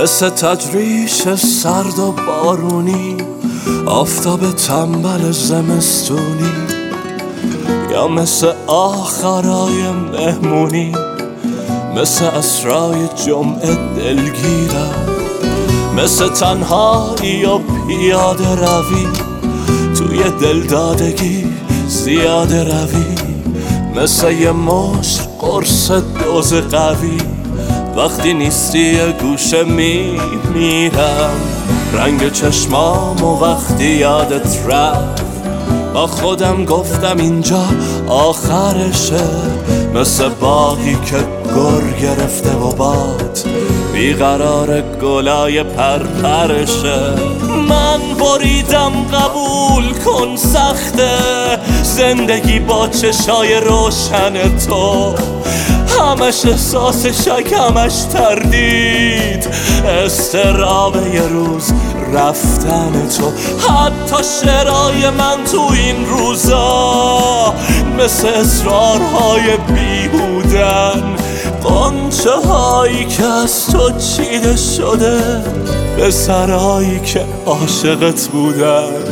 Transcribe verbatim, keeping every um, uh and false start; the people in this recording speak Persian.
مثل تجریش سرد و بارونی، آفتاب تنبل زمستونی، یا مثل آخرای مهمونی، مثل اسرای جمعه دلگیرم، مثل تنهایی و پیاده روی توی دلدادگی زیاده روی، مثل یه مشت قرص دوز قوی وقتی نیستی یه گوشه می میرم. رنگ چشمام و وقتی یادت رفت با خودم گفتم اینجا آخرشه، مثل باقی که گر گرفته و باد بیقرار گلای پرپرشه. من بریدم قبول کن سخته زندگی با چشای روشن تو، همش احساس شک همش تردید، استراب یه روز رفتن تو. حتی شعرهای من تو این روزا مثل اصرارهای بیهودن، قنچه هایی که از تو چیده شده به سرایی که عاشقت بودن.